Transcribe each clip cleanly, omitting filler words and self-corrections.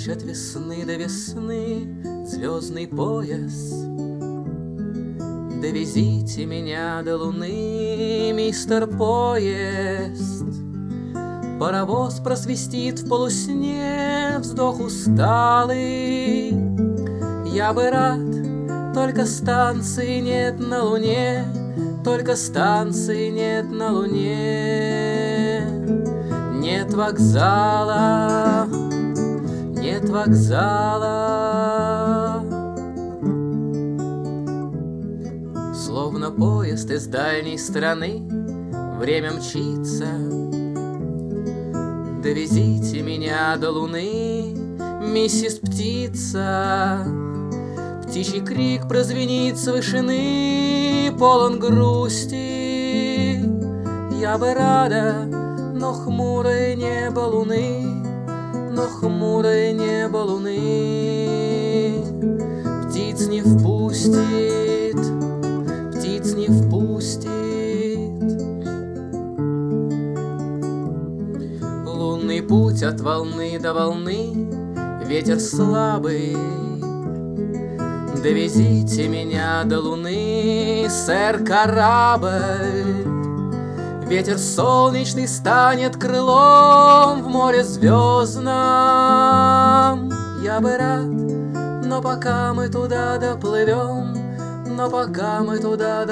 путь от весны до весны, звездный пояс. Довезите меня до луны, мистер Поезд. Паровоз просвистит в полусне, вздох усталый. Я бы рад, только станции нет на луне, только станции нет на луне. Нет вокзала, нет вокзала. Словно поезд из дальней страны, время мчится. Довезите меня до луны, миссис Птица. Птичий крик прозвенит с вышины, полон грусти. Я бы рада, но хмурое небо луны, но хмурое небо луны птиц не впустит, птиц не впустит. Лунный путь от волны до волны, ветер слабый. Довезите меня до луны, сэр, корабль. Ветер солнечный станет крылом в море звездном. Я бы рад, но пока мы туда доплывем, но пока мы туда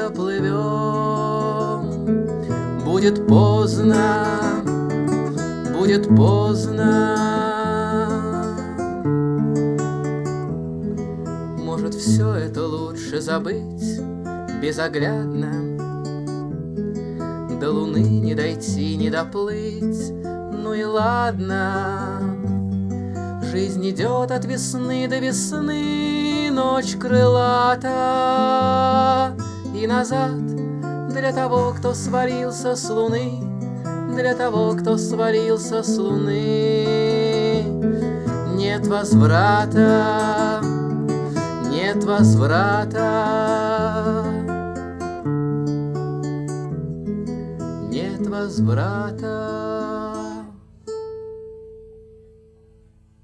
доплывем, будет поздно, будет поздно. Может, все это лучше забыть безоглядно. До луны не дойти, не доплыть, ну и ладно. Жизнь идет от весны до весны, ночь крылата. И назад для того, кто свалился с луны, для того, кто свалился с луны. Нет возврата, нет возврата. Нет возврата.